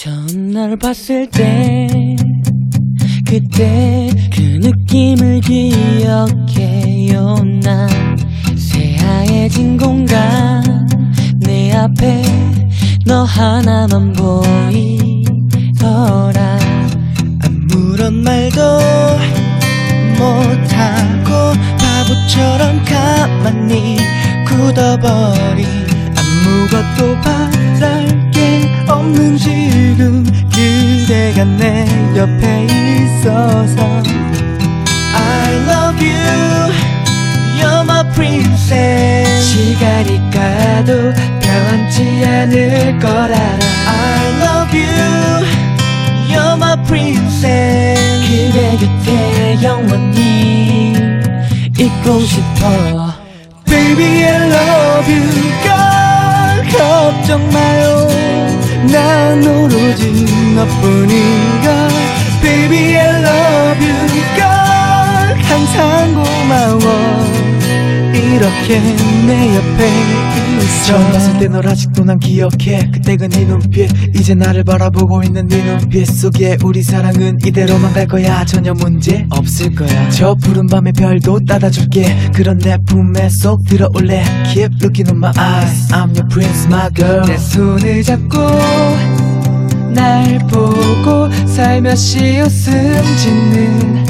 처음 널 봤을 때 그때 그 느낌을 기억해요. 난 새하얘진 공간 내 앞에 너 하나만 보이더라. 아무런 말도 못하고 바보처럼 가만히 굳어버린 아무것도 바랄 게 없는 지금 그대가 내 옆에 있어서 I love you, you're my princess. 시간이 가도 변치 않을 걸 알아. I love you, you're my princess. 그대 곁에 영원히 있고 싶어. Baby I love you, girl 걱정 마요. 난 오로지 너뿐인걸. Baby I love you, girl 항상 고마워. 이렇게 내 옆에 있어. 처음 봤을 때 널 아직도 난 기억해. 그때가 네 눈빛, 이제 나를 바라보고 있는 네 눈빛 속에 우리 사랑은 이대로만 갈 거야. 전혀 문제 없을 거야. 저 푸른 밤의 별도 따다줄게. 그런 내 품에 쏙 들어올래. Keep looking in my eyes, I'm your prince, my girl. 내 손을 잡고 날 보고 살며시 웃음 짓는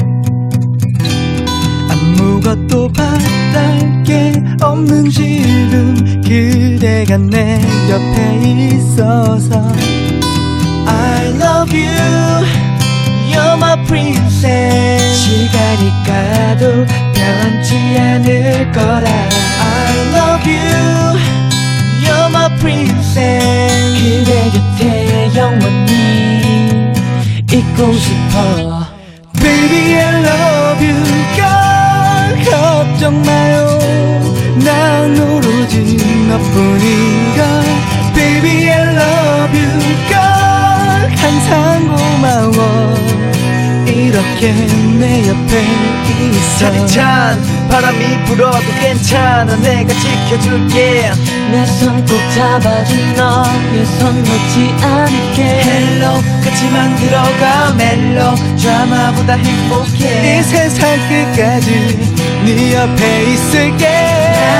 아무것도 바랄 게 없는 지금 그대가 내 옆에 있어서 I love you, you're my princess. 시간이 가도 변치 않을 걸 알아. I love you, you're my princess. 그대 곁에 영원히 있고 싶어. Baby I love you, girl 걱정 마요. 난 오로지 너뿐인걸. Baby I love you, girl 항상 고마워. 이렇게 내 옆에 있어. 차디찬 바람이 불어도 괜찮아. 내가 지켜줄게. 내 손 꼭 잡아준 너의 손 놓지 않게. 헬로 같이 만들어가 멜로 드라마보다 행복해. 이 세상 끝까지 네 옆에 있을게.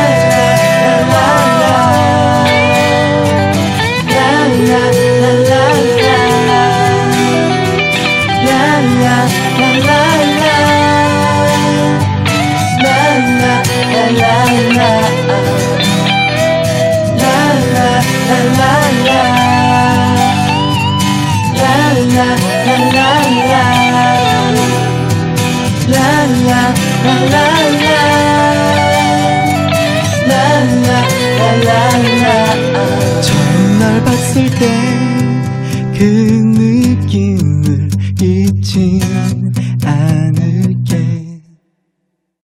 처음 널 봤을 때 그 느낌을 잊지